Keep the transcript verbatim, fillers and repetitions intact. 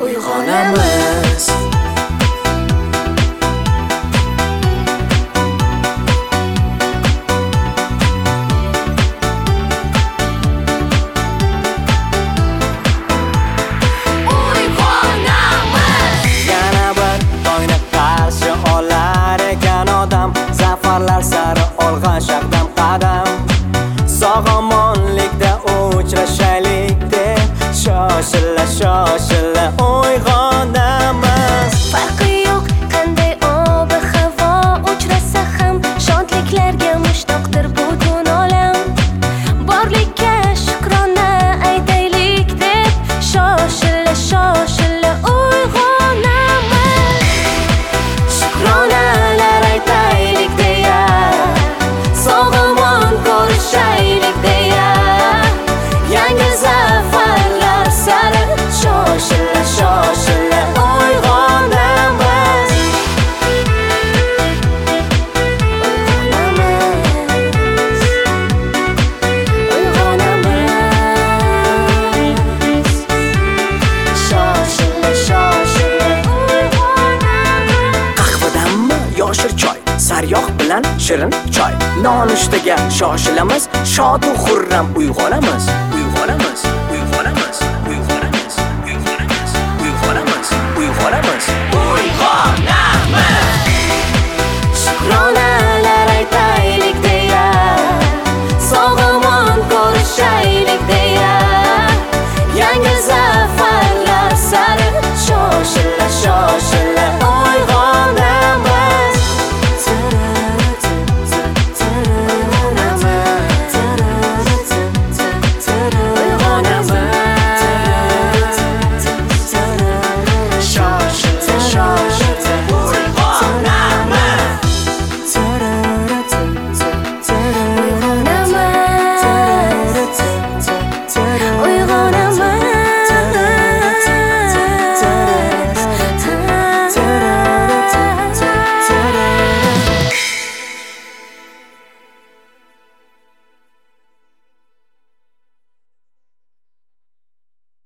uyg'onamiz. Zafarlar sari olg'a shaqdam qadam, sog'omonlikda uchrashaylik deb shoshila shoshila uyg'onamiz. Farqi yo'q qanday ob-havo uchrasa ham, shodliklarga mushtoqdir butun olam. Borlikka shukrona aytaylik deb shoshila shoshila uyg'onamiz. Shukronalar aytaylik deya, sog'omon ko'rishaylik deya, yangi zafarlar sari shoshila shoshila uyg'onamiz. Uyg'onamiz, uyg'onamiz, shoshila shoshila uyg'onamiz. Qahvadanmi yoshir choy, sariyog' bilan shirin choy, nonushtaga shoshilamiz, shod u xurram uyg'onamiz, uyg'onamiz, uyg'onamiz, uyg'onamiz.